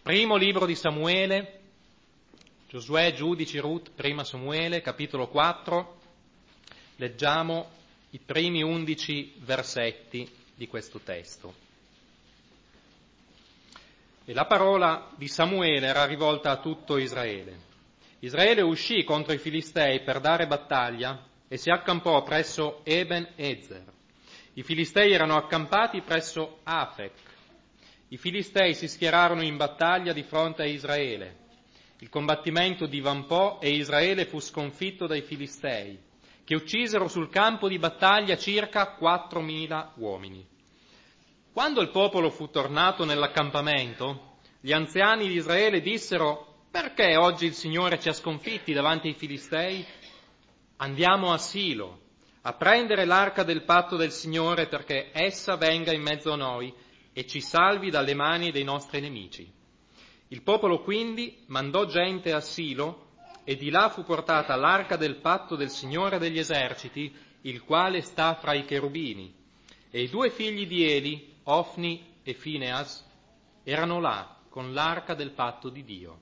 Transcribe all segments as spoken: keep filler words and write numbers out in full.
Primo libro di Samuele, Giosuè, Giudici, Rut, prima Samuele, capitolo quattro, leggiamo i primi undici versetti di questo testo. E la parola di Samuele era rivolta a tutto Israele. Israele uscì contro i Filistei per dare battaglia e si accampò presso Eben Ezer. I Filistei erano accampati presso Afec. I Filistei si schierarono in battaglia di fronte a Israele. Il combattimento divampò e Israele fu sconfitto dai Filistei, che uccisero sul campo di battaglia circa quattromila uomini. Quando il popolo fu tornato nell'accampamento, gli anziani di Israele dissero: «Perché oggi il Signore ci ha sconfitti davanti ai Filistei? Andiamo a Silo a prendere l'arca del patto del Signore perché essa venga in mezzo a noi e ci salvi dalle mani dei nostri nemici». Il popolo quindi mandò gente a Silo e di là fu portata l'arca del patto del Signore degli eserciti, il quale sta fra i cherubini. E i due figli di Eli, Ofni e Fineas, erano là con l'arca del patto di Dio.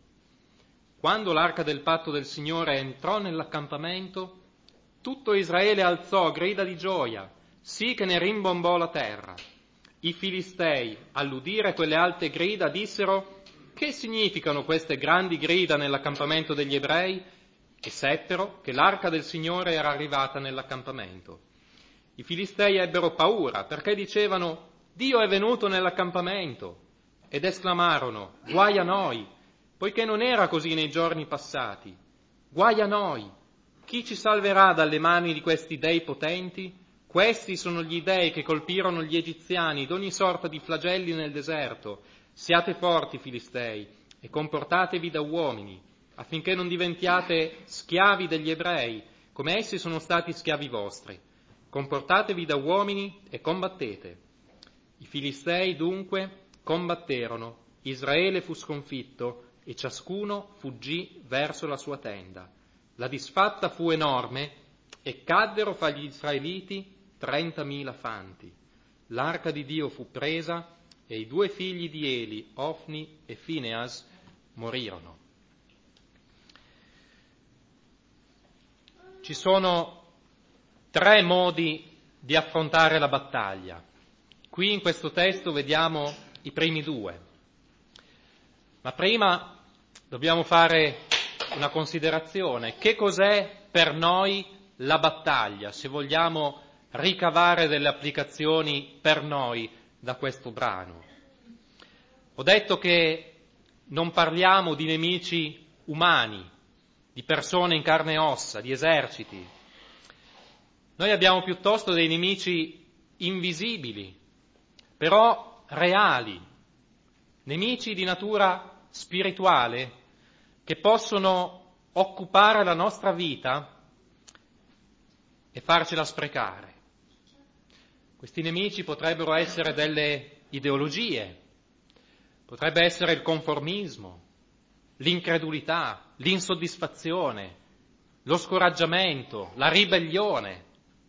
Quando l'arca del patto del Signore entrò nell'accampamento, tutto Israele alzò grida di gioia, sì che ne rimbombò la terra. I Filistei, all'udire quelle alte grida, dissero: «Che significano queste grandi grida nell'accampamento degli ebrei?» E seppero che l'arca del Signore era arrivata nell'accampamento. I Filistei ebbero paura perché dicevano: «Dio è venuto nell'accampamento!» Ed esclamarono: «Guai a noi, poiché non era così nei giorni passati. Guai a noi! Chi ci salverà dalle mani di questi dei potenti? Questi sono gli dei che colpirono gli egiziani d'ogni sorta di flagelli nel deserto. Siate forti, Filistei, e comportatevi da uomini, affinché non diventiate schiavi degli ebrei, come essi sono stati schiavi vostri. Comportatevi da uomini e combattete». I Filistei dunque combatterono, Israele fu sconfitto e ciascuno fuggì verso la sua tenda. La disfatta fu enorme e caddero fra gli israeliti trentamila fanti. L'arca di Dio fu presa e i due figli di Eli, Ofni e Fineas, morirono. Ci sono tre modi di affrontare la battaglia. Qui in questo testo vediamo i primi due. Ma prima dobbiamo fare una considerazione. Che cos'è per noi la battaglia, se vogliamo ricavare delle applicazioni per noi da questo brano? Ho detto che non parliamo di nemici umani, di persone in carne e ossa, di eserciti. Noi abbiamo piuttosto dei nemici invisibili, però reali, nemici di natura spirituale che possono occupare la nostra vita e farcela sprecare. Questi nemici potrebbero essere delle ideologie, potrebbe essere il conformismo, l'incredulità, l'insoddisfazione, lo scoraggiamento, la ribellione.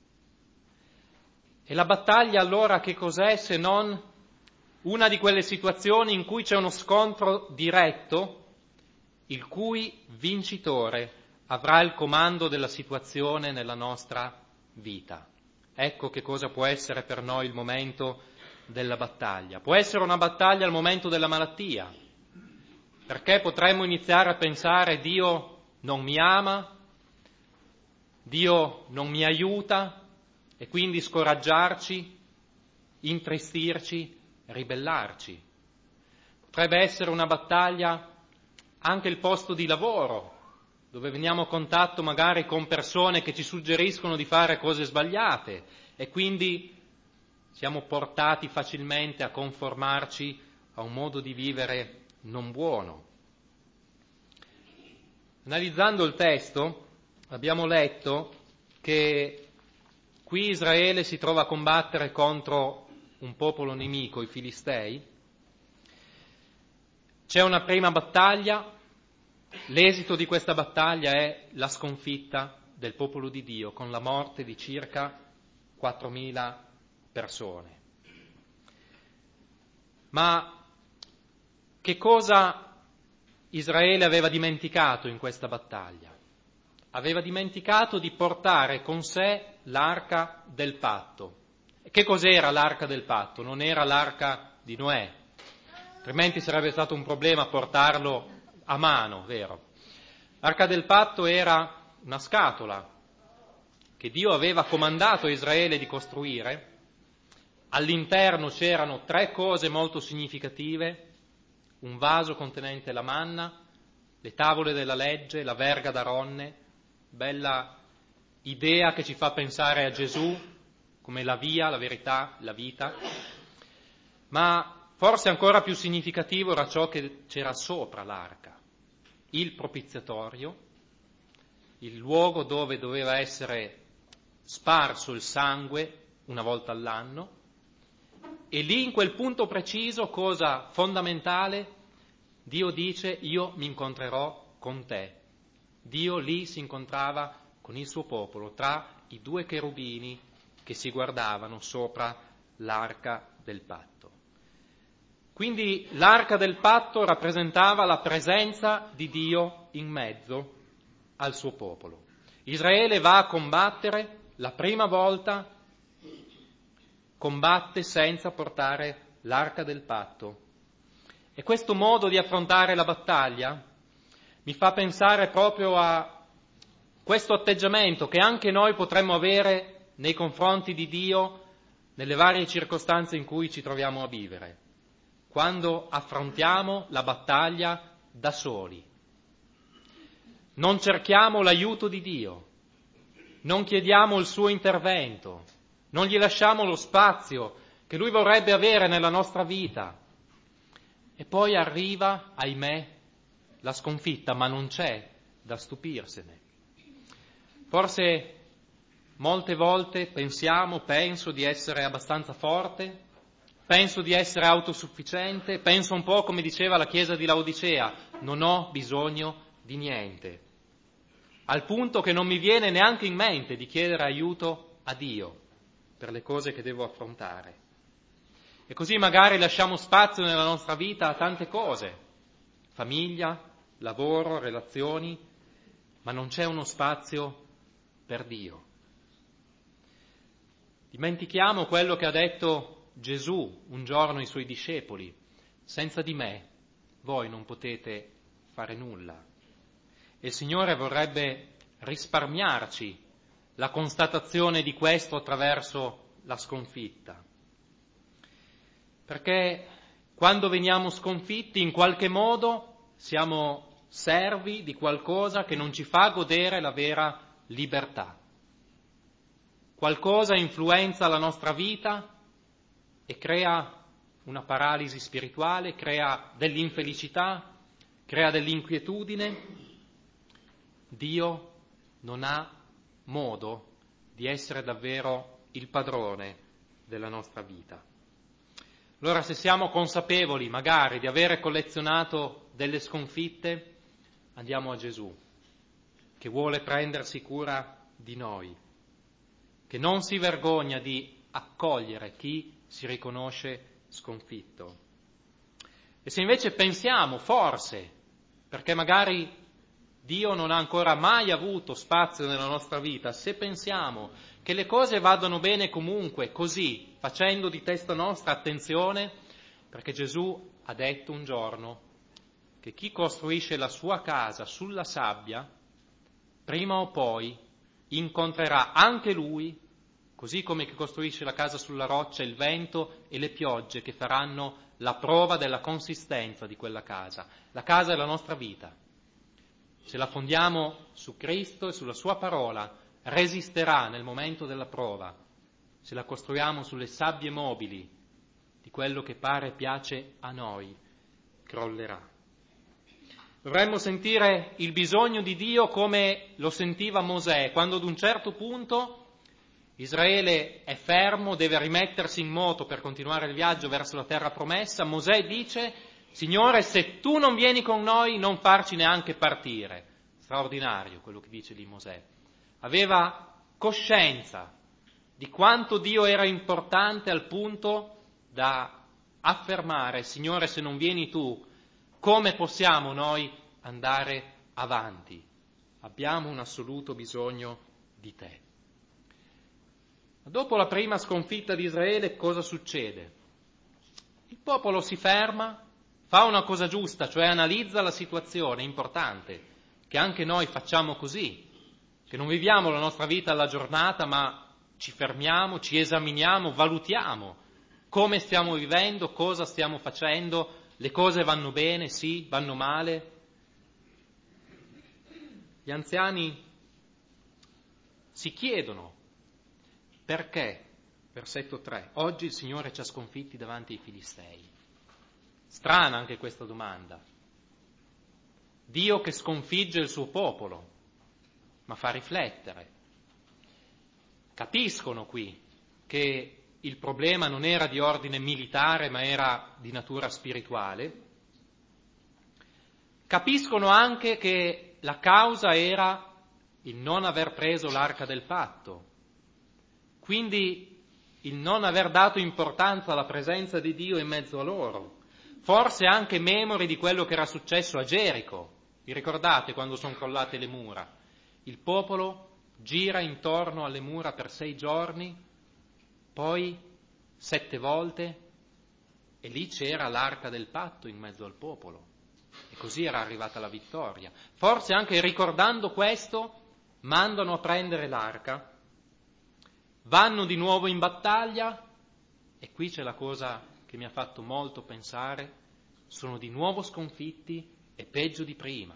E la battaglia allora che cos'è se non una di quelle situazioni in cui c'è uno scontro diretto, il cui vincitore avrà il comando della situazione nella nostra vita. Ecco che cosa può essere per noi il momento della battaglia. Può essere una battaglia al momento della malattia, perché potremmo iniziare a pensare: Dio non mi ama, Dio non mi aiuta, e quindi scoraggiarci, intristirci, ribellarci. Potrebbe essere una battaglia anche il posto di lavoro, dove veniamo a contatto magari con persone che ci suggeriscono di fare cose sbagliate e quindi siamo portati facilmente a conformarci a un modo di vivere non buono. Analizzando il testo abbiamo letto che qui Israele si trova a combattere contro un popolo nemico, i Filistei. C'è una prima battaglia, l'esito di questa battaglia è la sconfitta del popolo di Dio con la morte di circa quattromila persone. Ma che cosa Israele aveva dimenticato in questa battaglia. Aveva dimenticato di portare con sé l'arca del patto. E che cos'era l'arca del patto? Non era l'arca di Noè, altrimenti sarebbe stato un problema portarlo a mano, vero? L'arca del patto era una scatola che Dio aveva comandato a Israele di costruire. All'interno c'erano tre cose molto significative: un vaso contenente la manna, le tavole della legge, la verga d'Aronne, bella idea che ci fa pensare a Gesù come la via, la verità, la vita. Ma forse ancora più significativo era ciò che c'era sopra l'arca: il propiziatorio, il luogo dove doveva essere sparso il sangue una volta all'anno, e lì in quel punto preciso, cosa fondamentale, Dio dice: io mi incontrerò con te. Dio lì si incontrava con il suo popolo, tra i due cherubini che si guardavano sopra l'arca del patto. Quindi l'arca del patto rappresentava la presenza di Dio in mezzo al suo popolo. Israele va a combattere, la prima volta combatte senza portare l'arca del patto. E questo modo di affrontare la battaglia mi fa pensare proprio a questo atteggiamento che anche noi potremmo avere nei confronti di Dio nelle varie circostanze in cui ci troviamo a vivere, quando affrontiamo la battaglia da soli. Non cerchiamo l'aiuto di Dio, non chiediamo il suo intervento, non gli lasciamo lo spazio che Lui vorrebbe avere nella nostra vita. E poi arriva, ahimè, la sconfitta, ma non c'è da stupirsene. Forse molte volte pensiamo, penso di essere abbastanza forte, penso di essere autosufficiente, penso un po' come diceva la Chiesa di Laodicea: non ho bisogno di niente, al punto che non mi viene neanche in mente di chiedere aiuto a Dio per le cose che devo affrontare. E così magari lasciamo spazio nella nostra vita a tante cose: famiglia, lavoro, relazioni, ma non c'è uno spazio per Dio. Dimentichiamo quello che ha detto Gesù un giorno ai suoi discepoli: senza di me voi non potete fare nulla. E il Signore vorrebbe risparmiarci la constatazione di questo attraverso la sconfitta. Perché quando veniamo sconfitti, in qualche modo siamo servi di qualcosa che non ci fa godere la vera libertà. Qualcosa influenza la nostra vita e crea una paralisi spirituale, crea dell'infelicità, crea dell'inquietudine. Dio non ha modo di essere davvero il padrone della nostra vita. Allora, se siamo consapevoli magari di avere collezionato delle sconfitte, andiamo a Gesù, che vuole prendersi cura di noi, che non si vergogna di accogliere chi si riconosce sconfitto. E se invece pensiamo, forse, perché magari Dio non ha ancora mai avuto spazio nella nostra vita, se pensiamo che le cose vadano bene comunque, così, facendo di testa nostra, attenzione, perché Gesù ha detto un giorno che chi costruisce la sua casa sulla sabbia, prima o poi incontrerà anche lui, così come chi costruisce la casa sulla roccia, il vento e le piogge che faranno la prova della consistenza di quella casa. La casa è la nostra vita. Se la fondiamo su Cristo e sulla sua parola, resisterà nel momento della prova. Se la costruiamo sulle sabbie mobili di quello che pare e piace a noi, crollerà. Dovremmo sentire il bisogno di Dio come lo sentiva Mosè, quando ad un certo punto Israele è fermo, deve rimettersi in moto per continuare il viaggio verso la terra promessa. Mosè dice: Signore, se tu non vieni con noi, non farci neanche partire. Straordinario quello che dice lì Mosè. Aveva coscienza di quanto Dio era importante al punto da affermare: Signore, se non vieni tu, come possiamo noi andare avanti. Abbiamo un assoluto bisogno di te. Dopo la prima sconfitta di Israele, cosa succede? Il popolo si ferma, fa una cosa giusta, cioè analizza la situazione, è importante che anche noi facciamo così, che non viviamo la nostra vita alla giornata, ma ci fermiamo, ci esaminiamo, valutiamo come stiamo vivendo, cosa stiamo facendo, le cose vanno bene, sì, vanno male. Gli anziani si chiedono perché, versetto tre, oggi il Signore ci ha sconfitti davanti ai Filistei. Strana anche questa domanda. Dio che sconfigge il suo popolo, ma fa riflettere. Capiscono qui che il problema non era di ordine militare, ma era di natura spirituale. Capiscono anche che la causa era il non aver preso l'arca del patto, quindi il non aver dato importanza alla presenza di Dio in mezzo a loro, forse anche memori di quello che era successo a Gerico. Vi ricordate quando sono crollate le mura? Il popolo gira intorno alle mura per sei giorni, poi sette volte, e lì c'era l'arca del patto in mezzo al popolo. E così era arrivata la vittoria. Forse anche ricordando questo, mandano a prendere l'arca, vanno di nuovo in battaglia, e qui c'è la cosa che mi ha fatto molto pensare, sono di nuovo sconfitti e peggio di prima.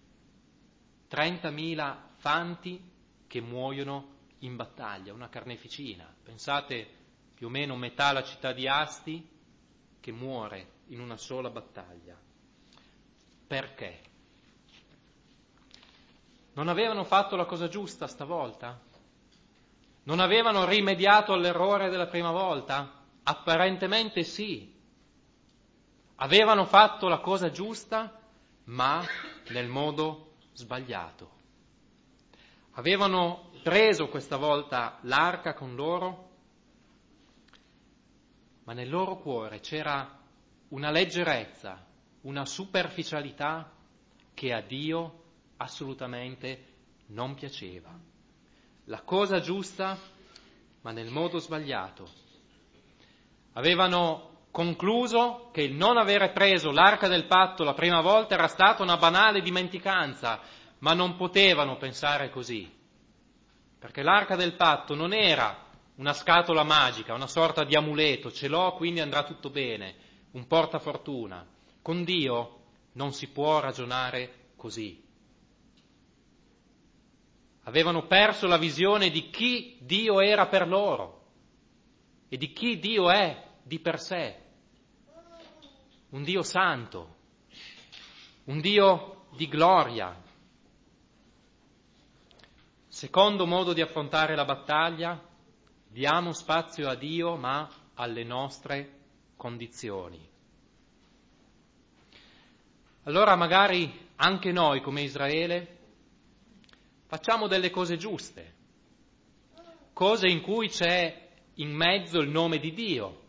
trentamila fanti che muoiono in battaglia, una carneficina. Pensate più o meno metà la città di Asti che muore in una sola battaglia. Perché? Non avevano fatto la cosa giusta stavolta? Non avevano rimediato all'errore della prima volta? Apparentemente sì. Avevano fatto la cosa giusta, ma nel modo sbagliato. Avevano preso questa volta l'arca con loro, ma nel loro cuore c'era una leggerezza, una superficialità che a Dio assolutamente non piaceva. La cosa giusta, ma nel modo sbagliato. Avevano concluso che il non avere preso l'arca del patto la prima volta era stata una banale dimenticanza, ma non potevano pensare così, perché l'arca del patto non era una scatola magica, una sorta di amuleto, ce l'ho quindi andrà tutto bene, un portafortuna. Con Dio non si può ragionare così. Avevano perso la visione di chi Dio era per loro e di chi Dio è di per sé. Un Dio santo, un Dio di gloria. Secondo modo di affrontare la battaglia, diamo spazio a Dio ma alle nostre condizioni. Allora magari anche noi come Israele facciamo delle cose giuste, cose in cui c'è in mezzo il nome di Dio.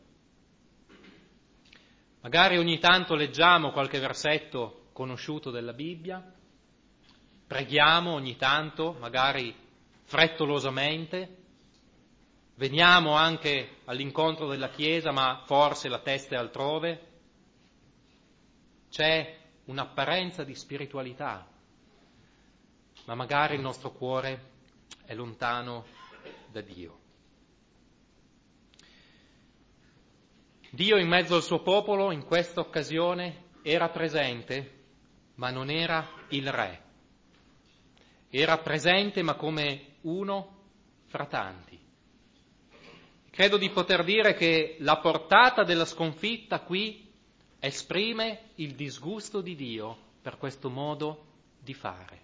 Magari ogni tanto leggiamo qualche versetto conosciuto della Bibbia, preghiamo ogni tanto, magari frettolosamente, veniamo anche all'incontro della Chiesa, ma forse la testa è altrove. C'è un'apparenza di spiritualità, ma magari il nostro cuore è lontano da Dio. Dio in mezzo al suo popolo in questa occasione era presente, ma non era il re. Era presente, ma come uno fra tanti. Credo di poter dire che la portata della sconfitta qui esprime il disgusto di Dio per questo modo di fare.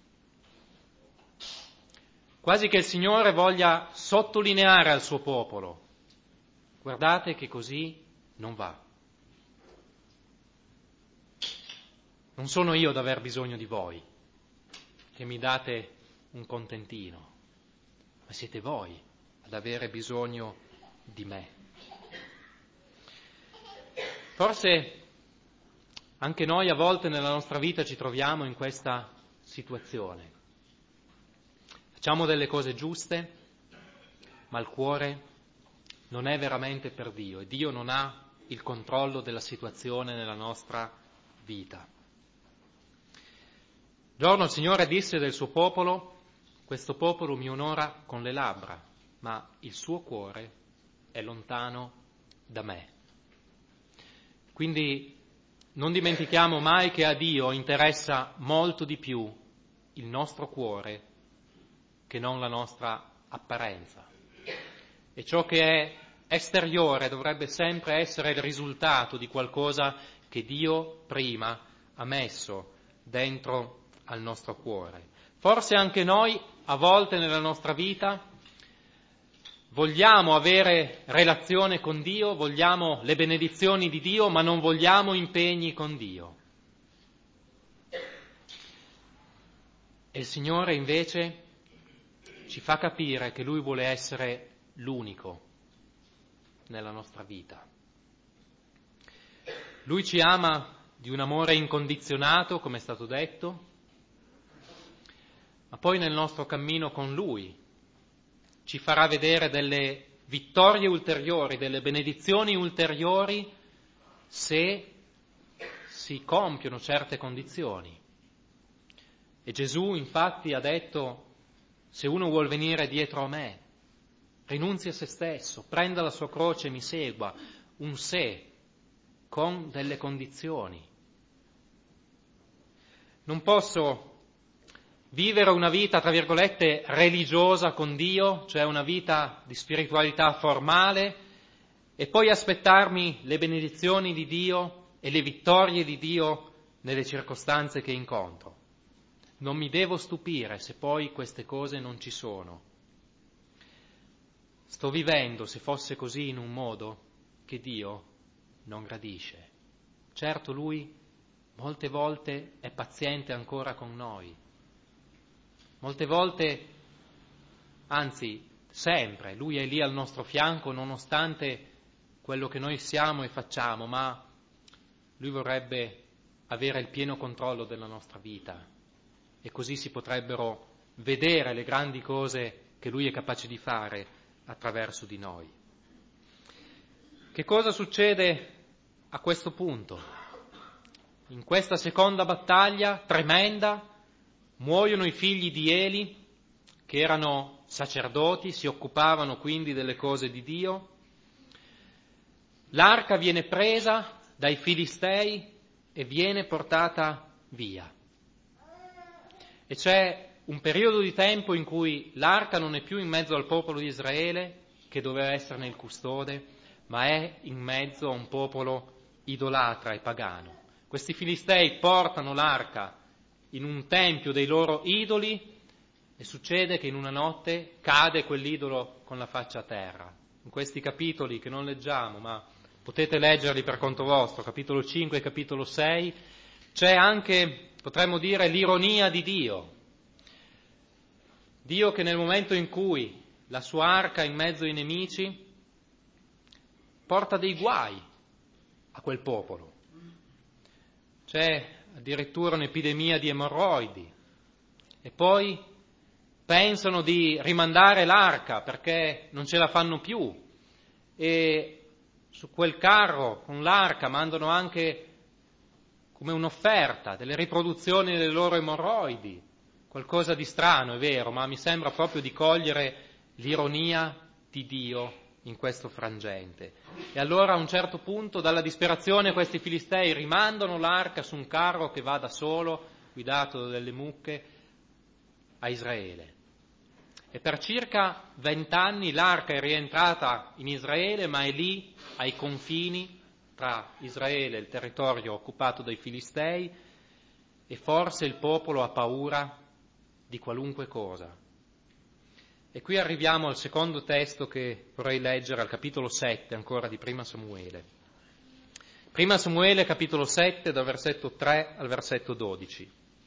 Quasi che il Signore voglia sottolineare al suo popolo: guardate che così non va. Non sono io ad aver bisogno di voi, che mi date un contentino, ma siete voi ad avere bisogno di me. Forse Anche noi a volte nella nostra vita ci troviamo in questa situazione. Facciamo delle cose giuste, ma il cuore non è veramente per Dio e Dio non ha il controllo della situazione nella nostra vita. Un giorno il Signore disse del suo popolo: questo popolo mi onora con le labbra, ma il suo cuore è lontano da me. Quindi non dimentichiamo mai che a Dio interessa molto di più il nostro cuore che non la nostra apparenza. E ciò che è esteriore dovrebbe sempre essere il risultato di qualcosa che Dio prima ha messo dentro al nostro cuore. Forse anche noi a volte nella nostra vita vogliamo avere relazione con Dio, vogliamo le benedizioni di Dio, ma non vogliamo impegni con Dio. E il Signore invece ci fa capire che Lui vuole essere l'unico nella nostra vita. Lui ci ama di un amore incondizionato, come è stato detto, ma poi nel nostro cammino con Lui ci farà vedere delle vittorie ulteriori, delle benedizioni ulteriori se si compiono certe condizioni. E Gesù infatti ha detto: se uno vuol venire dietro a me, rinunzi a se stesso, prenda la sua croce e mi segua. Un se con delle condizioni. Non posso vivere una vita, tra virgolette, religiosa con Dio, cioè una vita di spiritualità formale, e poi aspettarmi le benedizioni di Dio e le vittorie di Dio nelle circostanze che incontro. Non mi devo stupire se poi queste cose non ci sono. Sto vivendo, se fosse così, in un modo che Dio non gradisce. Certo, Lui molte volte è paziente ancora con noi. Molte volte, anzi sempre, Lui è lì al nostro fianco nonostante quello che noi siamo e facciamo, ma Lui vorrebbe avere il pieno controllo della nostra vita e così si potrebbero vedere le grandi cose che Lui è capace di fare attraverso di noi. Che cosa succede a questo punto? In questa seconda battaglia tremenda muoiono i figli di Eli, che erano sacerdoti, si occupavano quindi delle cose di Dio. L'arca viene presa dai Filistei e viene portata via. E c'è un periodo di tempo in cui l'arca non è più in mezzo al popolo di Israele, che doveva esserne il custode, ma è in mezzo a un popolo idolatra e pagano. Questi Filistei portano l'arca in un tempio dei loro idoli e succede che in una notte cade quell'idolo con la faccia a terra. In questi capitoli che non leggiamo, ma potete leggerli per conto vostro, capitolo cinque e capitolo sei, c'è anche, potremmo dire, l'ironia di Dio. Dio che nel momento in cui la sua arca in mezzo ai nemici porta dei guai a quel popolo. C'è addirittura un'epidemia di emorroidi e poi pensano di rimandare l'arca perché non ce la fanno più e su quel carro con l'arca mandano anche come un'offerta delle riproduzioni delle loro emorroidi, qualcosa di strano, è vero, ma mi sembra proprio di cogliere l'ironia di Dio in questo frangente. E allora a un certo punto dalla disperazione questi filistei rimandano l'arca su un carro che va da solo, guidato da delle mucche, a Israele. E per circa vent'anni l'arca è rientrata in Israele, ma è lì ai confini tra Israele e il territorio occupato dai filistei, e forse il popolo ha paura di qualunque cosa. E qui arriviamo al secondo testo che vorrei leggere, al capitolo sette ancora di Prima Samuele. Prima Samuele, capitolo sette, dal versetto tre al versetto dodici.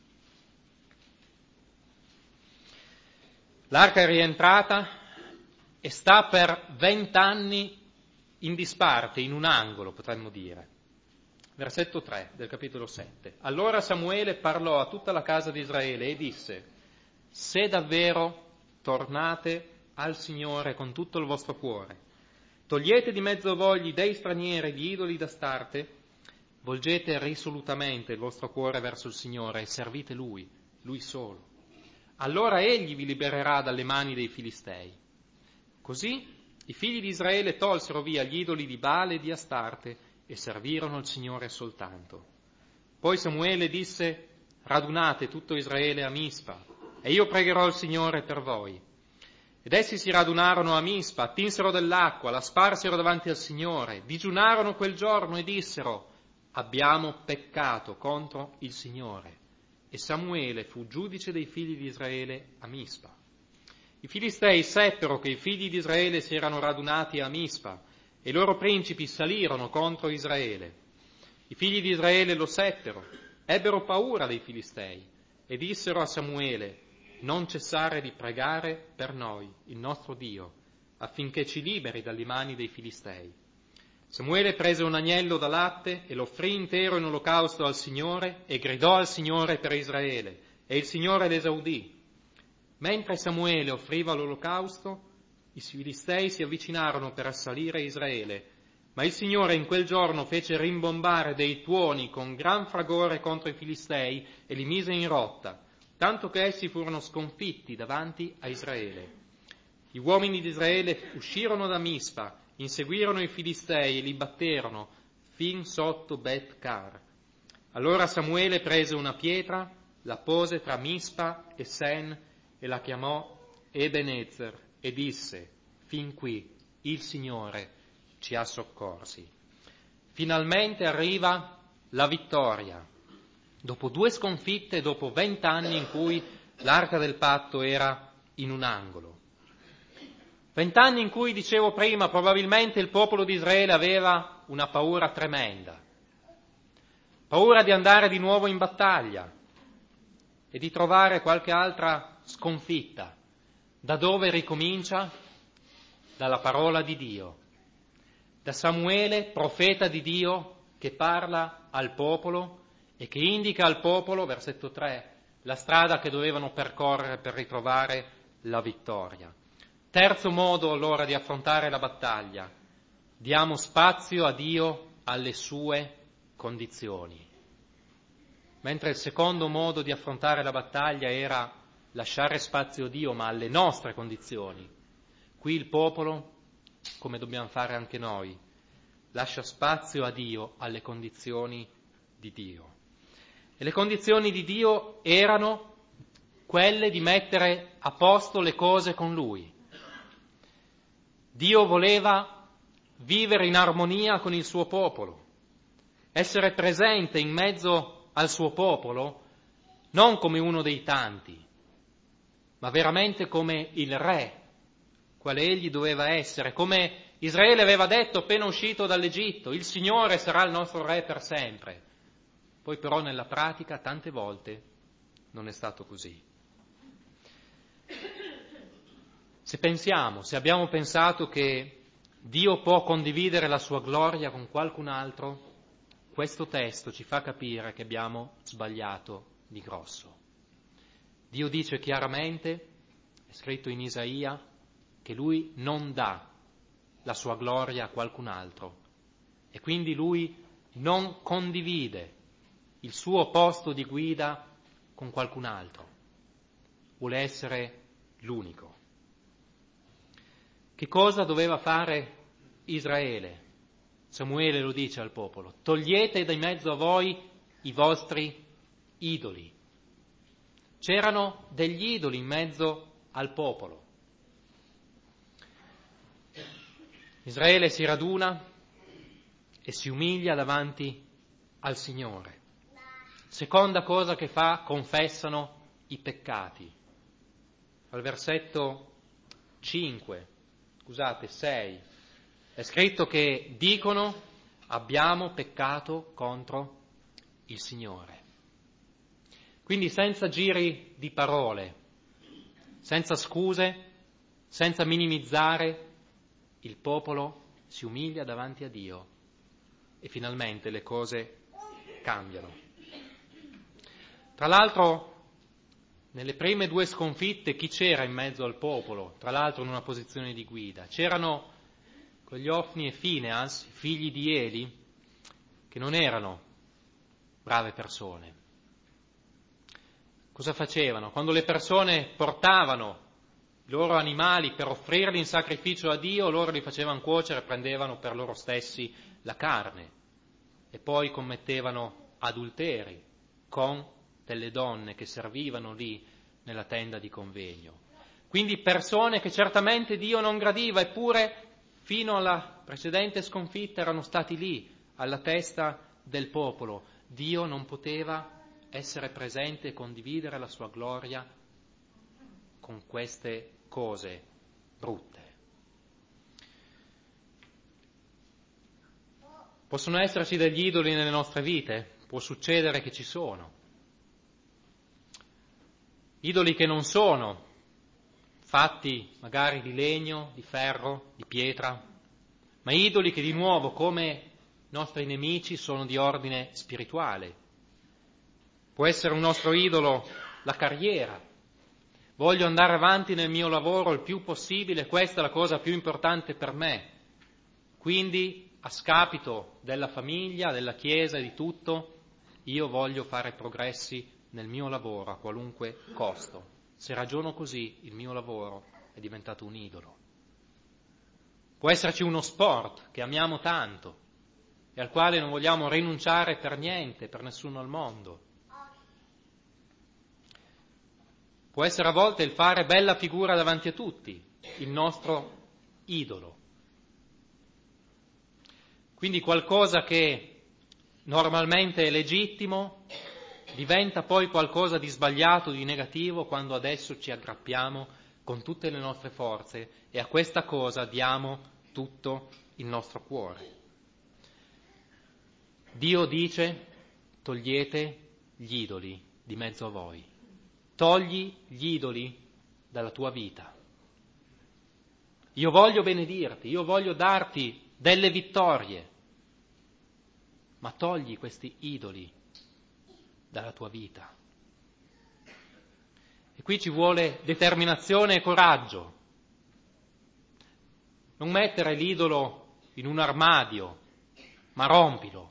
L'arca è rientrata e sta per vent'anni in disparte, in un angolo, potremmo dire. versetto tre del capitolo sette. Allora Samuele parlò a tutta la casa di Israele e disse: se davvero tornate al Signore con tutto il vostro cuore, togliete di mezzo a voi gli dei stranieri e gli idoli d'Astarte, volgete risolutamente il vostro cuore verso il Signore e servite Lui, Lui solo. Allora Egli vi libererà dalle mani dei Filistei. Così i figli di Israele tolsero via gli idoli di Baale e di Astarte e servirono il Signore soltanto. Poi Samuele disse: radunate tutto Israele a Mispa, e io pregherò il Signore per voi. Ed essi si radunarono a Mispa, attinsero dell'acqua, la sparsero davanti al Signore, digiunarono quel giorno e dissero: abbiamo peccato contro il Signore. E Samuele fu giudice dei figli di Israele a Mispa. I Filistei seppero che i figli di Israele si erano radunati a Mispa e i loro principi salirono contro Israele. I figli di Israele lo seppero, ebbero paura dei Filistei e dissero a Samuele: non cessare di pregare per noi, il nostro Dio, affinché ci liberi dalle mani dei Filistei. Samuele prese un agnello da latte e lo offrì intero in olocausto al Signore e gridò al Signore per Israele, e il Signore l'esaudì. Mentre Samuele offriva l'olocausto, i Filistei si avvicinarono per assalire Israele, ma il Signore in quel giorno fece rimbombare dei tuoni con gran fragore contro i Filistei e li mise in rotta, tanto che essi furono sconfitti davanti a Israele. Gli uomini di Israele uscirono da Mispa, inseguirono i Filistei e li batterono fin sotto Bet-Car. Allora Samuele prese una pietra, la pose tra Mispa e Sen e la chiamò Ebenezer e disse: fin qui il Signore ci ha soccorsi. Finalmente arriva la vittoria, dopo due sconfitte, dopo vent'anni in cui l'arca del patto era in un angolo. Vent'anni in cui, dicevo prima, probabilmente il popolo di Israele aveva una paura tremenda, paura di andare di nuovo in battaglia e di trovare qualche altra sconfitta. Da dove ricomincia? Dalla parola di Dio, da Samuele, profeta di Dio, che parla al popolo e che indica al popolo, versetto tre, la strada che dovevano percorrere per ritrovare la vittoria. Terzo modo allora di affrontare la battaglia: diamo spazio a Dio alle sue condizioni. Mentre il secondo modo di affrontare la battaglia era lasciare spazio a Dio, ma alle nostre condizioni, qui il popolo, come dobbiamo fare anche noi, lascia spazio a Dio alle condizioni di Dio. E le condizioni di Dio erano quelle di mettere a posto le cose con Lui. Dio voleva vivere in armonia con il suo popolo, essere presente in mezzo al suo popolo, non come uno dei tanti, ma veramente come il re, quale egli doveva essere, come Israele aveva detto appena uscito dall'Egitto: il Signore sarà il nostro re per sempre. Poi però nella pratica tante volte non è stato così. Se pensiamo, se abbiamo pensato che Dio può condividere la sua gloria con qualcun altro, questo testo ci fa capire che abbiamo sbagliato di grosso. Dio dice chiaramente, è scritto in Isaia, che Lui non dà la sua gloria a qualcun altro e quindi Lui non condivide il suo posto di guida con qualcun altro. Vuole essere l'unico. Che cosa doveva fare Israele? Samuele lo dice al popolo: togliete da mezzo a voi i vostri idoli. C'erano degli idoli in mezzo al popolo. Israele si raduna e si umilia davanti al Signore. Seconda cosa che fa: confessano i peccati. Al versetto cinque, scusate, sei, è scritto che dicono: abbiamo peccato contro il Signore. Quindi senza giri di parole, senza scuse, senza minimizzare, il popolo si umilia davanti a Dio e finalmente le cose cambiano. Tra l'altro, nelle prime due sconfitte chi c'era in mezzo al popolo? Tra l'altro in una posizione di guida. C'erano quegli Ofni e Fineas, figli di Eli, che non erano brave persone. Cosa facevano? Quando le persone portavano i loro animali per offrirli in sacrificio a Dio, loro li facevano cuocere e prendevano per loro stessi la carne e poi commettevano adulteri con delle donne che servivano lì nella tenda di convegno. Quindi persone che certamente Dio non gradiva, eppure fino alla precedente sconfitta erano stati lì, alla testa del popolo. Dio non poteva essere presente e condividere la sua gloria con queste cose brutte. Possono esserci degli idoli nelle nostre vite? Può succedere che ci sono. Idoli che non sono fatti magari di legno, di ferro, di pietra, ma idoli che di nuovo, come nostri nemici, sono di ordine spirituale. Può essere un nostro idolo la carriera. Voglio andare avanti nel mio lavoro il più possibile, questa è la cosa più importante per me. Quindi, a scapito della famiglia, della Chiesa e di tutto, io voglio fare progressi nel mio lavoro a qualunque costo. Se ragiono così, il mio lavoro è diventato un idolo. Può esserci uno sport che amiamo tanto e al quale non vogliamo rinunciare per niente, per nessuno al mondo. Può essere a volte il fare bella figura davanti a tutti, il nostro idolo. Quindi qualcosa che normalmente è legittimo diventa poi qualcosa di sbagliato, di negativo, quando adesso ci aggrappiamo con tutte le nostre forze e a questa cosa diamo tutto il nostro cuore. Dio dice: togliete gli idoli di mezzo a voi. Togli gli idoli dalla tua vita. Io voglio benedirti, io voglio darti delle vittorie, ma togli questi idoli dalla tua vita. E qui ci vuole determinazione e coraggio. Non mettere l'idolo in un armadio, ma rompilo.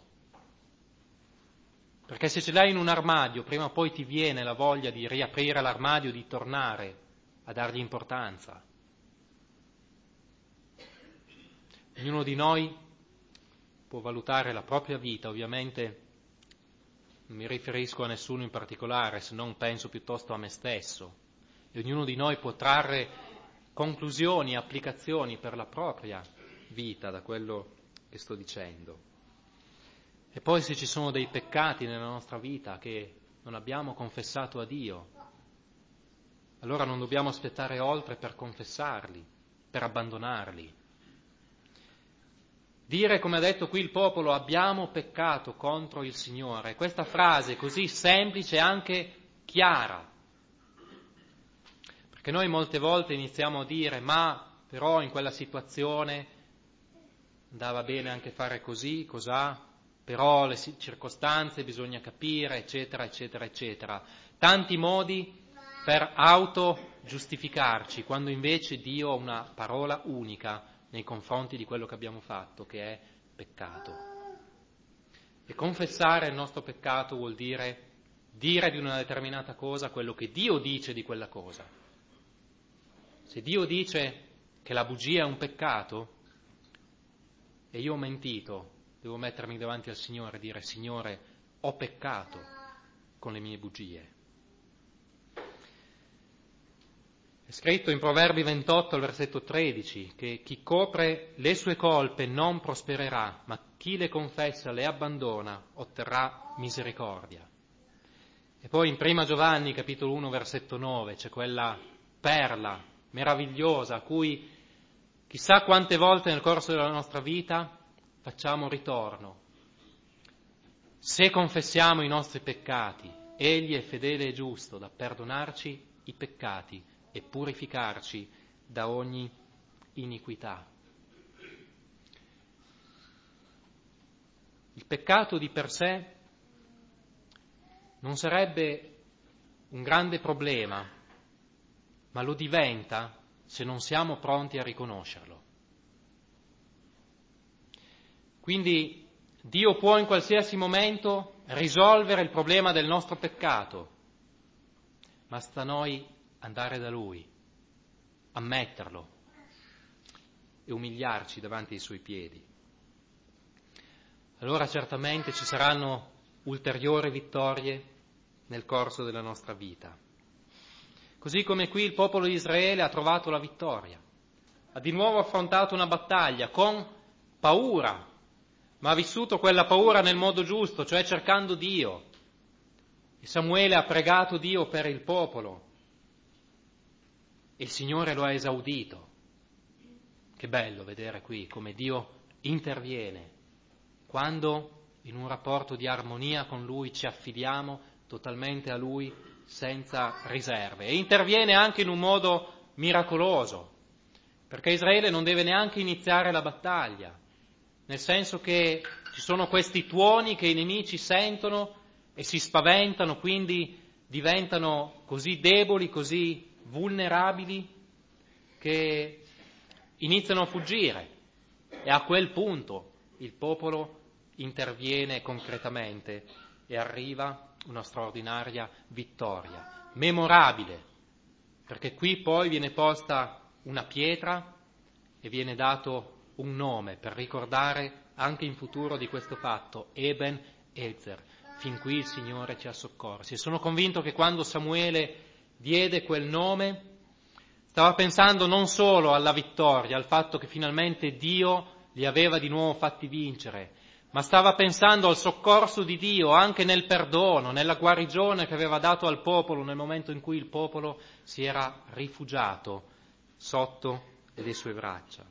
Perché se ce l'hai in un armadio, prima o poi ti viene la voglia di riaprire l'armadio, di tornare a dargli importanza. Ognuno di noi può valutare la propria vita, ovviamente non mi riferisco a nessuno in particolare, se non penso piuttosto a me stesso. E ognuno di noi può trarre conclusioni, applicazioni per la propria vita da quello che sto dicendo. E poi se ci sono dei peccati nella nostra vita che non abbiamo confessato a Dio, allora non dobbiamo aspettare oltre per confessarli, per abbandonarli. Dire, come ha detto qui il popolo, abbiamo peccato contro il Signore, questa frase così semplice e anche chiara, perché noi molte volte iniziamo a dire, ma però in quella situazione andava bene anche fare così, cos'ha, però le circostanze bisogna capire, eccetera, eccetera, eccetera. Tanti modi per auto-giustificarci, quando invece Dio ha una parola unica nei confronti di quello che abbiamo fatto, che è peccato. E confessare il nostro peccato vuol dire dire di una determinata cosa quello che Dio dice di quella cosa. Se Dio dice che la bugia è un peccato e io ho mentito, devo mettermi davanti al Signore e dire: Signore, ho peccato con le mie bugie. È scritto in Proverbi ventotto, al versetto tredici, che chi copre le sue colpe non prospererà, ma chi le confessa, le abbandona, otterrà misericordia. E poi in Prima Giovanni, capitolo uno, versetto nove, c'è quella perla meravigliosa a cui chissà quante volte nel corso della nostra vita facciamo ritorno. Se confessiamo i nostri peccati, Egli è fedele e giusto da perdonarci i peccati e purificarci da ogni iniquità. Il peccato di per sé non sarebbe un grande problema, ma lo diventa se non siamo pronti a riconoscerlo. Quindi Dio può in qualsiasi momento risolvere il problema del nostro peccato, ma sta a noi andare da Lui, ammetterlo e umiliarci davanti ai Suoi piedi. Allora certamente ci saranno ulteriori vittorie nel corso della nostra vita. Così come qui il popolo di Israele ha trovato la vittoria, ha di nuovo affrontato una battaglia con paura, ma ha vissuto quella paura nel modo giusto, cioè cercando Dio. E Samuele ha pregato Dio per il popolo e il Signore lo ha esaudito. Che bello vedere qui come Dio interviene quando in un rapporto di armonia con Lui ci affidiamo totalmente a Lui senza riserve. E interviene anche in un modo miracoloso, perché Israele non deve neanche iniziare la battaglia, nel senso che ci sono questi tuoni che i nemici sentono e si spaventano, quindi diventano così deboli, così vulnerabili, che iniziano a fuggire. E a quel punto il popolo interviene concretamente e arriva una straordinaria vittoria, memorabile, perché qui poi viene posta una pietra e viene dato un nome per ricordare anche in futuro di questo fatto, Eben Ezer, fin qui il Signore ci ha soccorsi. E sono convinto che quando Samuele diede quel nome stava pensando non solo alla vittoria, al fatto che finalmente Dio li aveva di nuovo fatti vincere, ma stava pensando al soccorso di Dio anche nel perdono, nella guarigione che aveva dato al popolo nel momento in cui il popolo si era rifugiato sotto le sue braccia.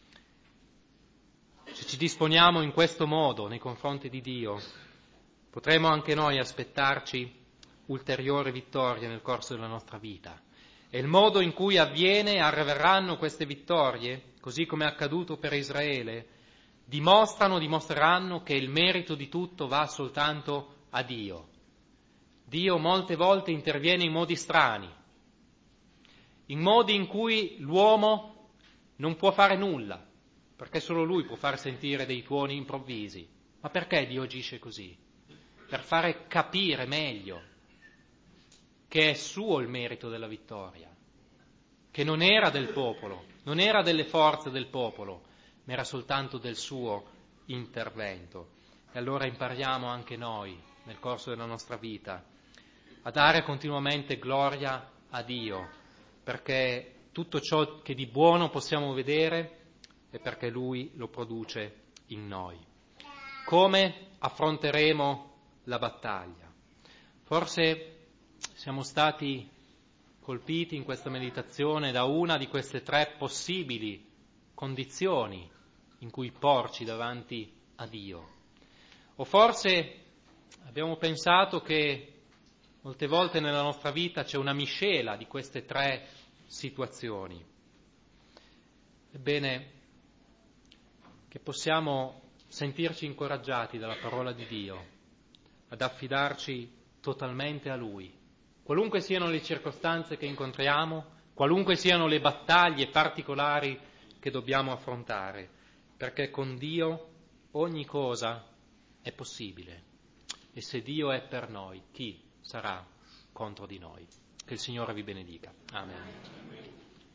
Se ci disponiamo in questo modo nei confronti di Dio, potremo anche noi aspettarci ulteriori vittorie nel corso della nostra vita. E il modo in cui avviene, avverranno queste vittorie, così come è accaduto per Israele, dimostrano, dimostreranno che il merito di tutto va soltanto a Dio. Dio molte volte interviene in modi strani, in modi in cui l'uomo non può fare nulla, perché solo lui può far sentire dei tuoni improvvisi. Ma perché Dio agisce così? Per fare capire meglio che è suo il merito della vittoria, che non era del popolo, non era delle forze del popolo, ma era soltanto del suo intervento. E allora impariamo anche noi, nel corso della nostra vita, a dare continuamente gloria a Dio, perché tutto ciò che di buono possiamo vedere è perché Lui lo produce in noi. Come affronteremo la battaglia? Forse siamo stati colpiti in questa meditazione da una di queste tre possibili condizioni in cui porci davanti a Dio. O forse abbiamo pensato che molte volte nella nostra vita c'è una miscela di queste tre situazioni. Ebbene, che possiamo sentirci incoraggiati dalla parola di Dio ad affidarci totalmente a Lui, qualunque siano le circostanze che incontriamo, qualunque siano le battaglie particolari che dobbiamo affrontare, perché con Dio ogni cosa è possibile. E se Dio è per noi, chi sarà contro di noi? Che il Signore vi benedica. Amen.